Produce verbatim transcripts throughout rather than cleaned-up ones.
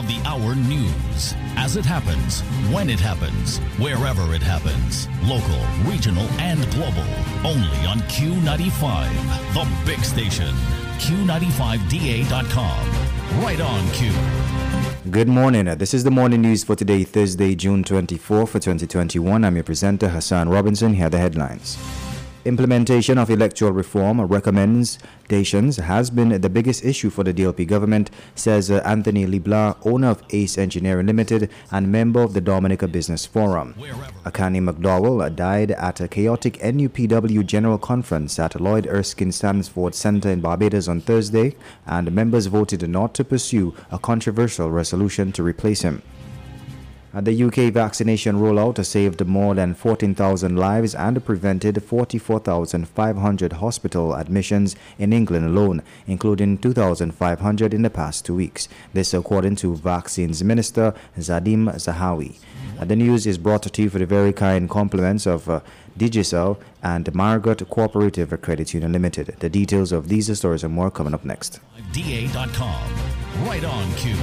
of the hour news. As it happens, when it happens, wherever it happens. Local, regional, and global. Only on Q ninety-five, the big station. Q ninety-five D A dot com. Right on Q. Good morning. This is the morning news for today, Thursday, June twenty-fourth, twenty twenty-one. I'm your presenter, Hassan Robinson. Here are the headlines. Implementation of electoral reform recommendations has been the biggest issue for the D L P government, says uh, Anthony Libla, owner of Ace Engineering Limited and member of the Dominica Business Forum. Akani McDowell died at a chaotic N U P W General Conference at Lloyd Erskine Stansford Center in Barbados on Thursday, and members voted not to pursue a controversial resolution to replace him. The U K vaccination rollout saved more than fourteen thousand lives and prevented forty-four thousand five hundred hospital admissions in England alone, including two thousand five hundred in the past two weeks. This according to Vaccines Minister Zadim Zahawi. The news is brought to you for the very kind compliments of uh, Digicel and Margot Cooperative Credit Union Limited. The details of these stories and more coming up next. D A dot com. Right on Q.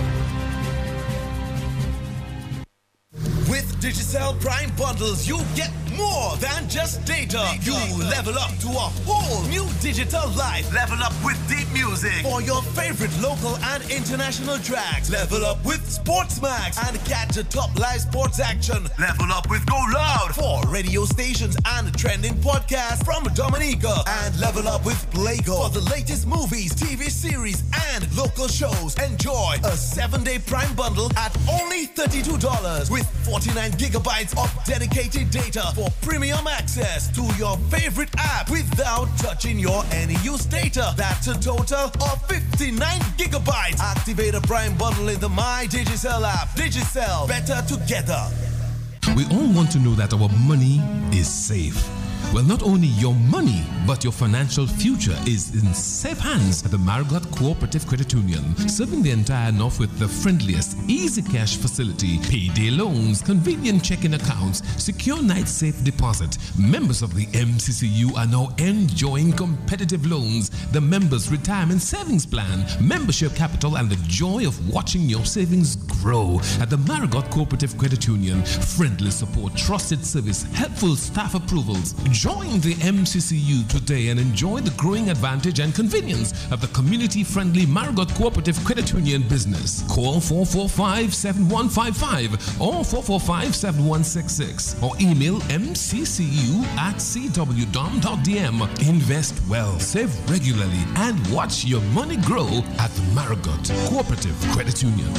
With Digicel Prime Bundles, you get more than just data. You level up to a whole new digital life. Level up with deep music for your favorite local and international tracks. Level up with Sportsmax and catch the top live sports action. Level up with Go Loud for radio stations and trending podcasts from Dominica. And level up with Playgo for the latest movies, T V series, and local shows. Enjoy a seven-day Prime Bundle at only thirty-two dollars with forty-nine gigabytes of dedicated data for premium access to your favorite app without touching your any use data. That's a total of fifty-nine gigabytes. Activate a Prime Bundle in the My Digicel app. Digicel, better together. We all want to know that our money is safe. Well, not only your money, but your financial future is in safe hands at the Margot Cooperative Credit Union, serving the entire North with the friendliest, easy cash facility, payday loans, convenient checking accounts, secure night safe deposit. Members of the M C C U are now enjoying competitive loans, the members' retirement savings plan, membership capital, and the joy of watching your savings grow. At the Margot Cooperative Credit Union, friendly support, trusted service, helpful staff approvals. Join the M C C U today and enjoy the growing advantage and convenience of the community-friendly Margot Cooperative Credit Union business. Call four four five, seven one five five or four four five, seven one six six or email m c c u at c w dom dot d m. Invest well, save regularly, and watch your money grow at the Margot Cooperative Credit Union.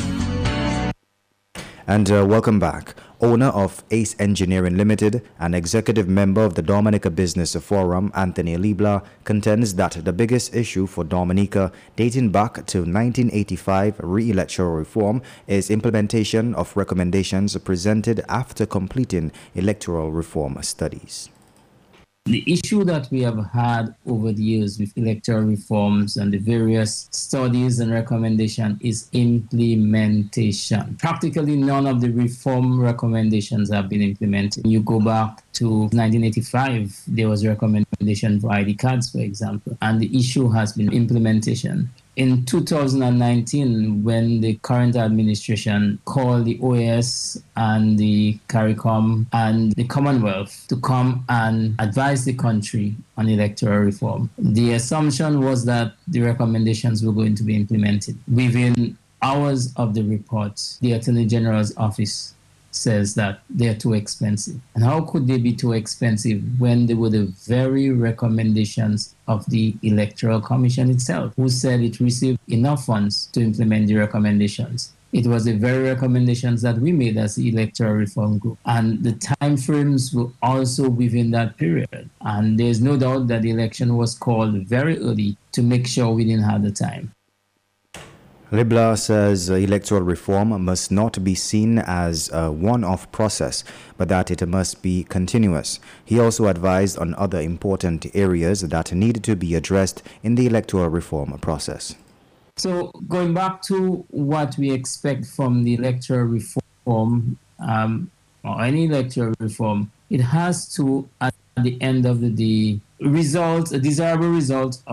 And uh, welcome back. Owner of Ace Engineering Limited and executive member of the Dominica Business Forum, Anthony Libla, contends that the biggest issue for Dominica, dating back to nineteen eighty-five re-electoral reform, is implementation of recommendations presented after completing electoral reform studies. The issue that we have had over the years with electoral reforms and the various studies and recommendations is implementation. Practically none of the reform recommendations have been implemented. You go back to nineteen eighty-five, there was a recommendation for I D cards, for example, and the issue has been implementation. In two thousand nineteen, when the current administration called the O A S and the CARICOM and the Commonwealth to come and advise the country on electoral reform, the assumption was that the recommendations were going to be implemented. Within hours of the report, the Attorney General's office says that they're too expensive. And how could they be too expensive when they were the very recommendations of the Electoral Commission itself, who said it received enough funds to implement the recommendations? It was the very recommendations that we made as the Electoral Reform Group. And the time frames were also within that period. And there's no doubt that the election was called very early to make sure we didn't have the time. Libla says electoral reform must not be seen as a one-off process, but that it must be continuous. He also advised on other important areas that need to be addressed in the electoral reform process. So going back to what we expect from the electoral reform, um, or any electoral reform, it has to, at the end of the day, result, a desirable result of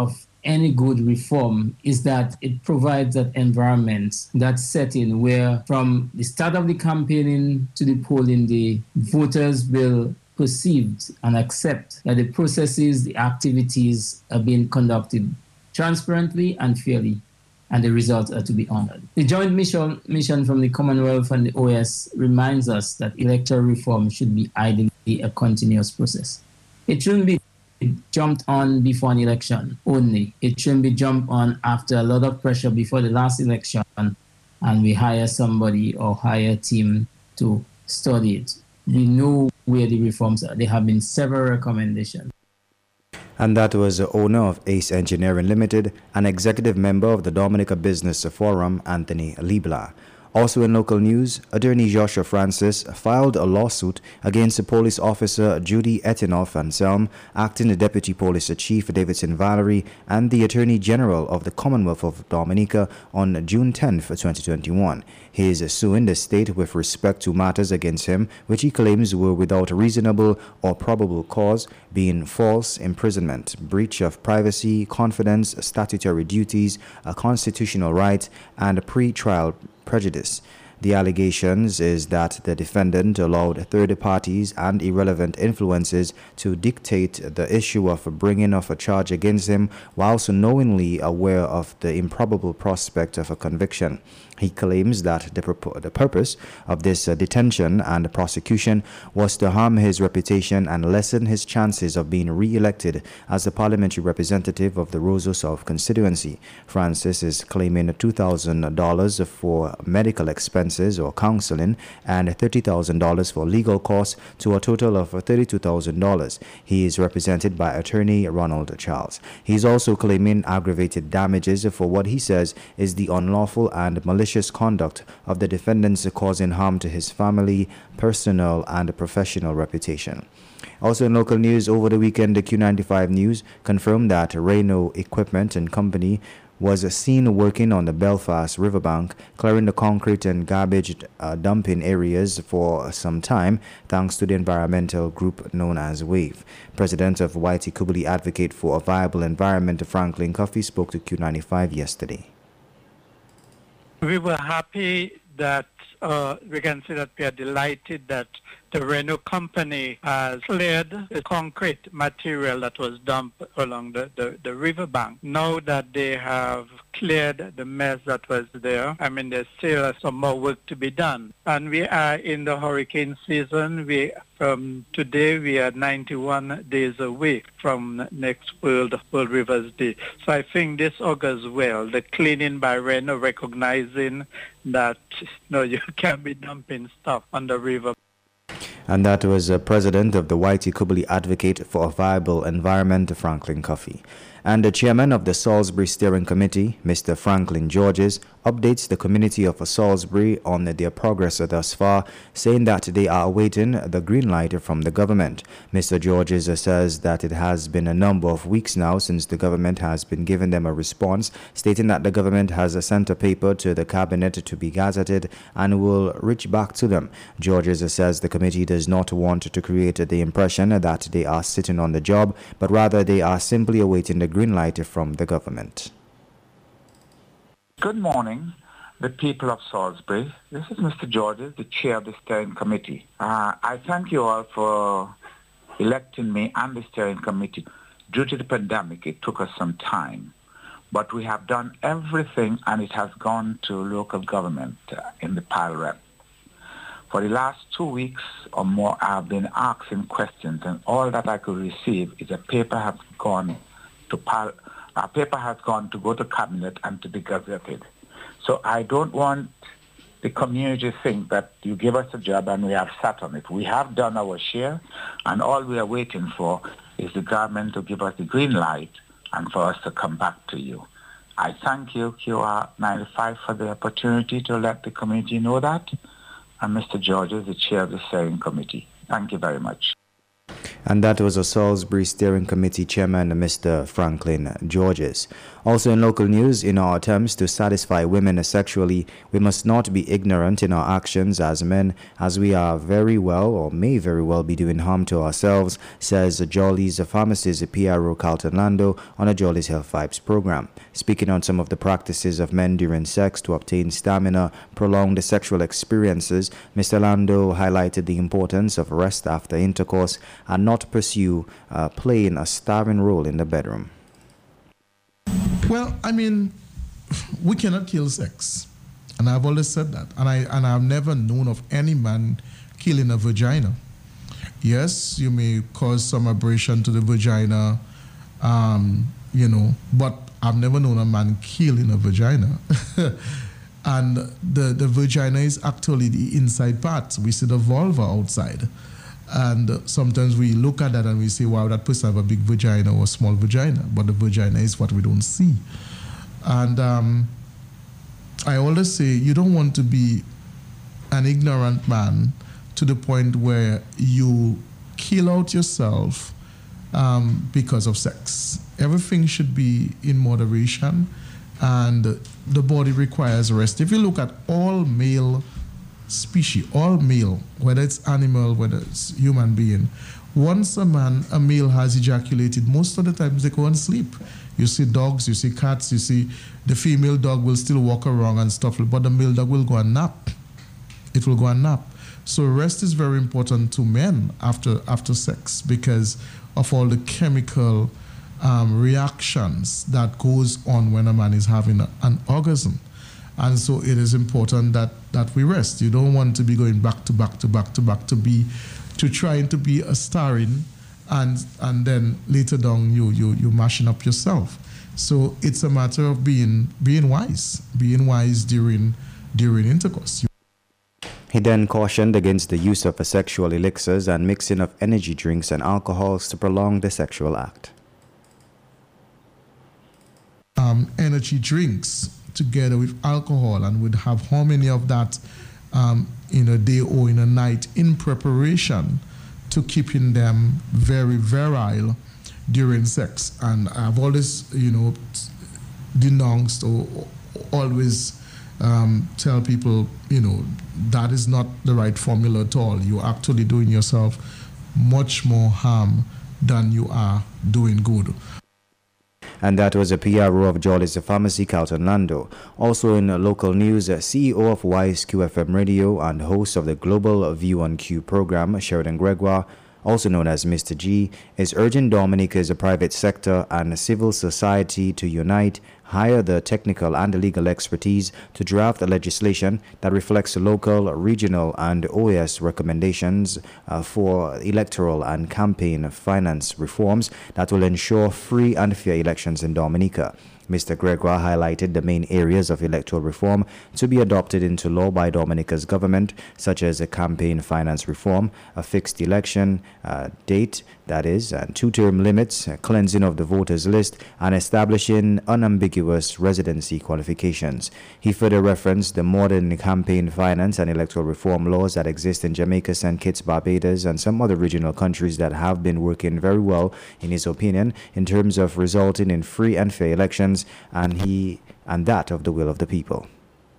any good reform is that it provides that environment, that setting where from the start of the campaigning to the polling day, voters will perceive and accept that the processes, the activities are being conducted transparently and fairly, and the results are to be honored. The joint mission, mission from the Commonwealth and the O S reminds us that electoral reform should be ideally a continuous process. It shouldn't be jumped on before an election only. It shouldn't be jumped on after a lot of pressure before the last election and we hire somebody or hire a team to study it. We know where the reforms are. There have been several recommendations. And that was the owner of Ace Engineering Limited and executive member of the Dominica Business Forum, Anthony Libla. Also in local news, attorney Joshua Francis filed a lawsuit against police officer Judy Etinoff Anselm, acting deputy police chief Davidson Valerie, and the attorney general of the Commonwealth of Dominica on June tenth, twenty twenty-one. He is suing the state with respect to matters against him, which he claims were without reasonable or probable cause, being false imprisonment, breach of privacy, confidence, statutory duties, a constitutional right, and pre-trial prejudice. The allegations is that the defendant allowed third parties and irrelevant influences to dictate the issue of bringing of a charge against him, whilst knowingly aware of the improbable prospect of a conviction. He claims that the, pur- the purpose of this uh, detention and prosecution was to harm his reputation and lessen his chances of being re-elected as a parliamentary representative of the Roseau South constituency. Francis is claiming two thousand dollars for medical expenses or counseling and thirty thousand dollars for legal costs, to a total of thirty-two thousand dollars. He is represented by attorney Ronald Charles. He is also claiming aggravated damages for what he says is the unlawful and malicious conduct of the defendants, causing harm to his family, personal and professional reputation. Also in local news, over the weekend, the Q ninety-five News confirmed that Reno Equipment and Company was seen working on the Belfast riverbank, clearing the concrete and garbage uh, dumping areas for some time, thanks to the environmental group known as WAVE. President of Whitey Kubuli Advocate for a Viable Environment, Franklin Coffey, spoke to Q ninety-five yesterday. We were happy that uh, we can say that we are delighted that the Reno company has cleared the concrete material that was dumped along the, the, the riverbank. Now that they have cleared the mess that was there, I mean, there's still some more work to be done. And we are in the hurricane season. We From today, we are ninety-one days away from next World, World Rivers Day. So I think this augurs well. The cleaning by Reno, recognizing that you know, you can't be dumping stuff on the river. And that was uh, President of the Whitey Kubuli Advocate for a Viable Environment, Franklin Coffey. And the chairman of the Salisbury Steering Committee, Mister Franklin Georges, updates the community of Salisbury on their progress thus far, saying that they are awaiting the green light from the government. Mister Georges says that it has been a number of weeks now since the government has been giving them a response, stating that the government has sent a paper to the cabinet to be gazetted and will reach back to them. Georges says the committee does not want to create the impression that they are sitting on the job, but rather they are simply awaiting the green light from the government. Good morning, the people of Salisbury. This is Mister Georges, the chair of the steering committee. Uh, I thank you all for electing me and the steering committee. Due to the pandemic, it took us some time, but we have done everything and it has gone to local government uh, in the P A L rep. For the last two weeks or more, I have been asking questions, and all that I could receive is a paper has gone to P A L. Our paper has gone to go to cabinet and to be gazetted. So I don't want the community to think that you give us a job and we have sat on it. We have done our share, and all we are waiting for is the government to give us the green light and for us to come back to you. I thank you, Q R ninety-five, for the opportunity to let the community know that, and Mister Georges, the chair of the steering committee. Thank you very much. And that was a Salisbury Steering Committee Chairman, Mister Franklin Georges. Also in local news, in our attempts to satisfy women sexually, we must not be ignorant in our actions as men, as we are very well or may very well be doing harm to ourselves, says Jolly's pharmacist P R O Carlton Lando on a Jolly's Health Vibes program. Speaking on some of the practices of men during sex to obtain stamina, prolonged sexual experiences, Mister Lando highlighted the importance of rest after intercourse and not pursue uh, playing a starring role in the bedroom. Well, I mean, we cannot kill sex, and I've always said that, and I and I've never known of any man killing a vagina. Yes, you may cause some abrasion to the vagina, um, you know, but I've never known a man killing a vagina. And the the vagina is actually the inside part. We see the vulva outside. And sometimes we look at that and we say, wow, that person have a big vagina or a small vagina. But the vagina is what we don't see. And um, I always say, you don't want to be an ignorant man to the point where you kill out yourself um, because of sex. Everything should be in moderation, and the body requires rest. If you look at all male species, all male, whether it's animal, whether it's human being, once a man, a male has ejaculated, most of the times they go and sleep. You see dogs, you see cats, you see the female dog will still walk around and stuff, but the male dog will go and nap. It will go and nap. So rest is very important to men after after sex because of all the chemical um, reactions that goes on when a man is having a, an orgasm. And so it is important that, that we rest. You don't want to be going back to back to back to back to be, to trying to be a starring, and and then later down you you you mashing up yourself. So it's a matter of being being wise, being wise during during intercourse. He then cautioned against the use of sexual elixirs and mixing of energy drinks and alcohols to prolong the sexual act. Um, energy drinks together with alcohol, and would have how many of that um, in a day or in a night in preparation to keeping them very virile during sex. And I've always, you know, denounced or always um, tell people, you know, that is not the right formula at all. You're actually doing yourself much more harm than you are doing good. And that was a P R O of Jolly's Pharmacy, Carlton Lando. Also in local news, C E O of Wise Q F M Radio and host of the Global View on Q program, Sheridan Gregoire, also known as Mister G, is urging Dominica's private sector and civil society to unite, hire the technical and legal expertise to draft a legislation that reflects local, regional, and O A S recommendations uh, for electoral and campaign finance reforms that will ensure free and fair elections in Dominica. Mister Gregoire highlighted the main areas of electoral reform to be adopted into law by Dominica's government, such as a campaign finance reform, a fixed election uh, date, that is, and two-term limits, cleansing of the voters list, and establishing unambiguous residency qualifications. He further referenced the modern campaign finance and electoral reform laws that exist in Jamaica, Saint Kitts, Barbados, and some other regional countries that have been working very well, in his opinion, in terms of resulting in free and fair elections, and he and that of the will of the people.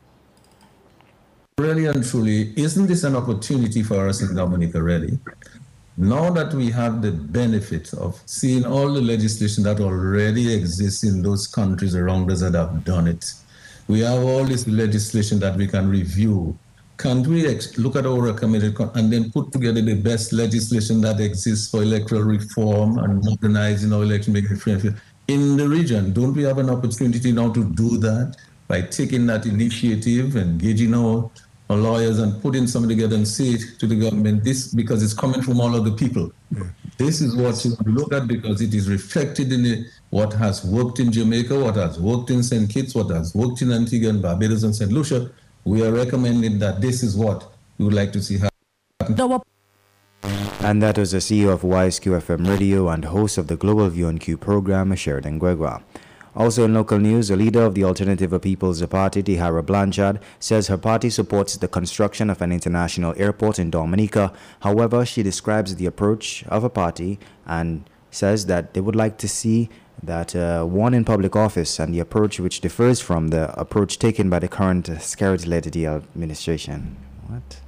Really and truly, isn't this an opportunity for us in Dominica, really? Now that we have the benefit of seeing all the legislation that already exists in those countries around us that have done it, we have all this legislation that we can review. Can't we ex- look at our recommended con- and then put together the best legislation that exists for electoral reform and modernizing our election, making it free and fair? In the region, don't we have an opportunity now to do that by taking that initiative, engaging our, our lawyers and putting something together and say to the government, this, because it's coming from all of the people. Yeah. This is what you look at because it is reflected in the, what has worked in Jamaica, what has worked in Saint Kitts, what has worked in Antigua and Barbados and Saint Lucia. We are recommending that this is what we would like to see happen. And that was the C E O of Wise Q F M Radio and host of the Global View on Q program, Sheridan Gregoire. Also in local news, the leader of the Alternative People's Party, Tihara Blanchard, says her party supports the construction of an international airport in Dominica. However, she describes the approach of her party and says that they would like to see that uh, one in public office and the approach which differs from the approach taken by the current Skerrit-led administration. What?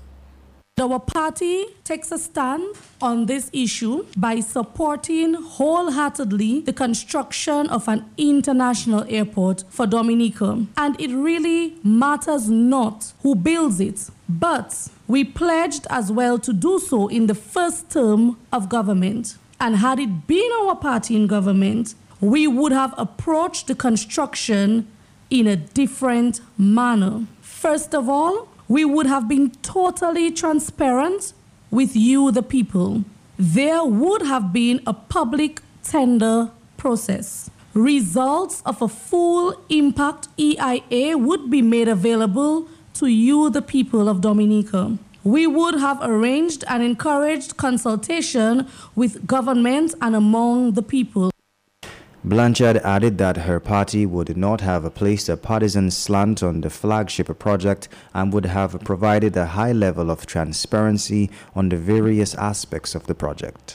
Our party takes a stand on this issue by supporting wholeheartedly the construction of an international airport for Dominica. And it really matters not who builds it, but we pledged as well to do so in the first term of government. And had it been our party in government, we would have approached the construction in a different manner. First of all, we would have been totally transparent with you, the people. There would have been a public tender process. Results of a full impact E I A would be made available to you, the people of Dominica. We would have arranged and encouraged consultation with government and among the people. Blanchard added that her party would not have placed a partisan slant on the flagship project and would have provided a high level of transparency on the various aspects of the project.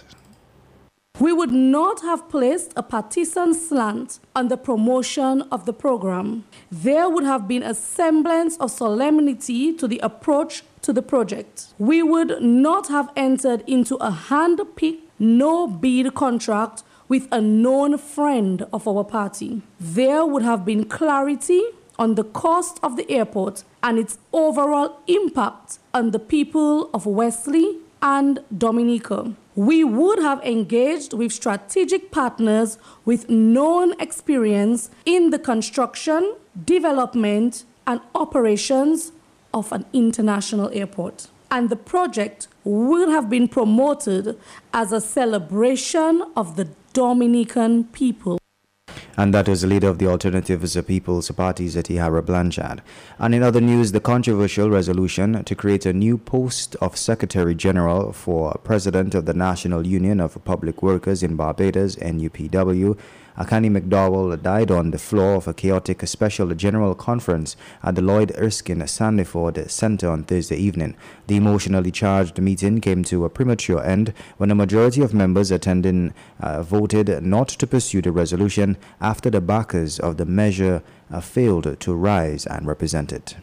We would not have placed a partisan slant on the promotion of the program. There would have been a semblance of solemnity to the approach to the project. We would not have entered into a hand-picked, no-bid contract with a known friend of our party. There would have been clarity on the cost of the airport and its overall impact on the people of Wesley and Dominica. We would have engaged with strategic partners with known experience in the construction, development, and operations of an international airport. And the project would have been promoted as a celebration of the Dominican people. And that was the leader of the Alternative People's Party, Tihara Blanchard. And in other news, the controversial resolution to create a new post of Secretary General for President of the National Union of Public Workers in Barbados, N U P W, Akani McDowell, died on the floor of a chaotic special general conference at the Lloyd Erskine Sandiford Center on Thursday evening. The emotionally charged meeting came to a premature end when a majority of members attending uh, voted not to pursue the resolution after the backers of the measure uh, failed to rise and represent it.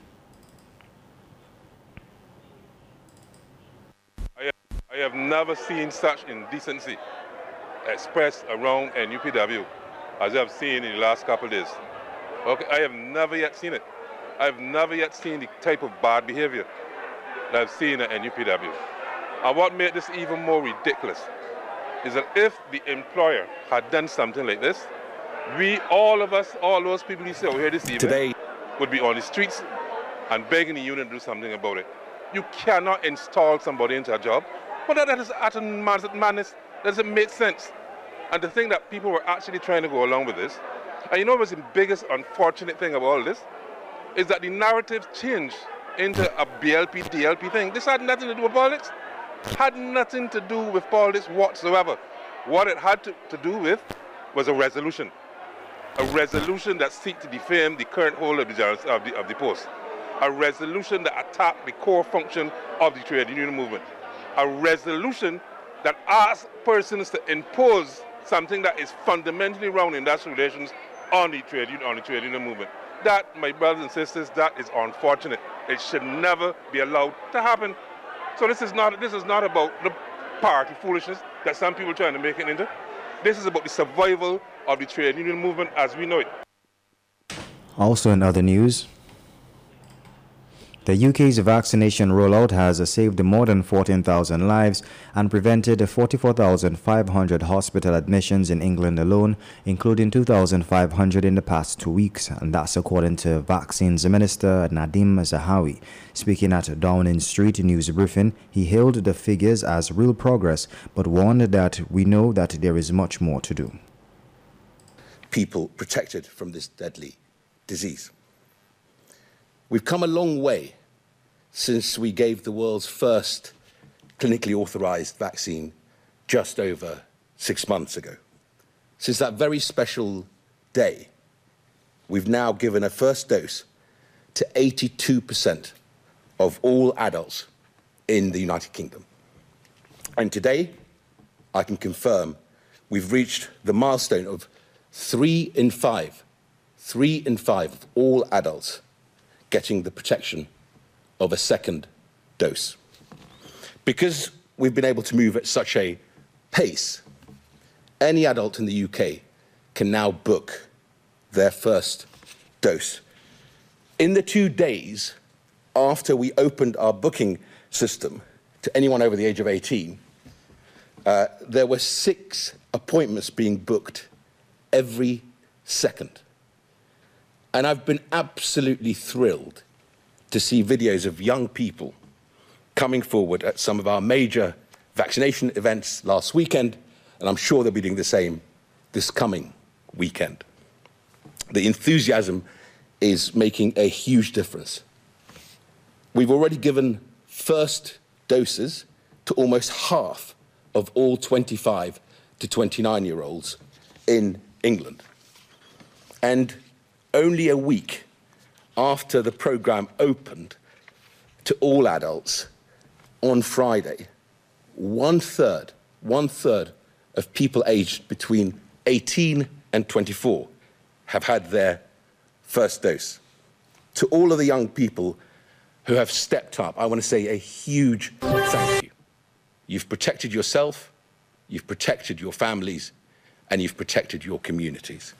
I have, I have never seen such indecency expressed around N U P W as I've seen in the last couple of days. Okay, I have never yet seen it. I've never yet seen the type of bad behavior that I've seen at N U P W. And what made this even more ridiculous is that if the employer had done something like this, we, all of us, all those people you see over here this evening, today would be on the streets and begging the union to do something about it. You cannot install somebody into a job. But that is utter madness. Doesn't make sense. And to think that people were actually trying to go along with this, and you know what's the biggest unfortunate thing about all this, is that the narrative changed into a B L P, D L P thing. This had nothing to do with politics. Had nothing to do with politics whatsoever. What it had to, to do with was a resolution. A resolution that seeks to defame the current holder of the, of, the, of the post. A resolution that attacked the core function of the trade union movement. A resolution that asks persons to impose something that is fundamentally wrong in industrial relations on the trade union, on the trade union movement. That, my brothers and sisters, that is unfortunate. It should never be allowed to happen. So this is not this is not about the party foolishness that some people are trying to make it into. This is about the survival of the trade union movement as we know it. Also in other news, the U K's vaccination rollout has saved more than fourteen thousand lives and prevented forty-four thousand five hundred hospital admissions in England alone, including two thousand five hundred in the past two weeks. And that's according to Vaccines Minister Nadim Zahawi. Speaking at Downing Street News Briefing, he hailed the figures as real progress, but warned that we know that there is much more to do. People protected from this deadly disease. We've come a long way since we gave the world's first clinically authorized vaccine just over six months ago. Since that very special day, we've now given a first dose to eighty-two percent of all adults in the United Kingdom. And today, I can confirm we've reached the milestone of three in five, three in five of all adults getting the protection of a second dose. Because we've been able to move at such a pace, any adult in the U K can now book their first dose. In the two days after we opened our booking system to anyone over the age of eighteen, uh, there were six appointments being booked every second. And I've been absolutely thrilled to see videos of young people coming forward at some of our major vaccination events last weekend, and I'm sure they'll be doing the same this coming weekend. The enthusiasm is making a huge difference. We've already given first doses to almost half of all twenty-five to twenty-nine-year-olds in England. And only a week after the programme opened to all adults on Friday, one third, one third of people aged between eighteen and twenty-four have had their first dose. To all of the young people who have stepped up, I want to say a huge thank you. You've protected yourself, you've protected your families, and you've protected your communities.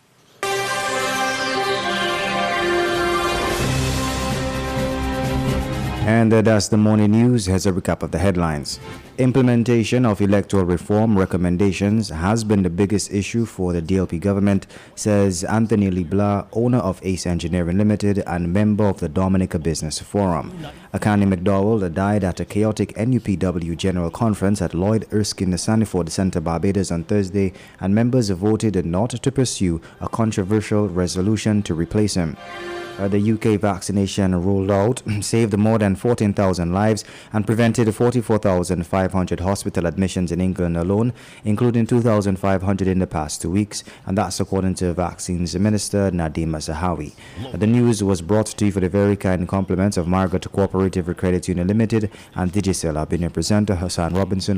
And uh, that's the morning news. Here's a recap of the headlines. Implementation of electoral reform recommendations has been the biggest issue for the D L P government, says Anthony Leblanc, owner of Ace Engineering Limited and member of the Dominica Business Forum. Akani McDowell died at a chaotic N U P W General Conference at Lloyd Erskine Sanford Centre, Barbados on Thursday, and members voted not to pursue a controversial resolution to replace him. Uh, the U K vaccination rolled out saved more than fourteen thousand lives and prevented forty-four thousand five hundred hospital admissions in England alone, including two thousand five hundred in the past two weeks, and that's according to Vaccines Minister Nadima Zahawi. Uh, the news was brought to you for the very kind compliments of Margaret Cooperative Credit Union Limited and Digicel. I've been your presenter, Hassan Robinson.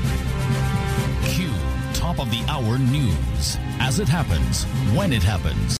Of the hour news. As it happens, when it happens.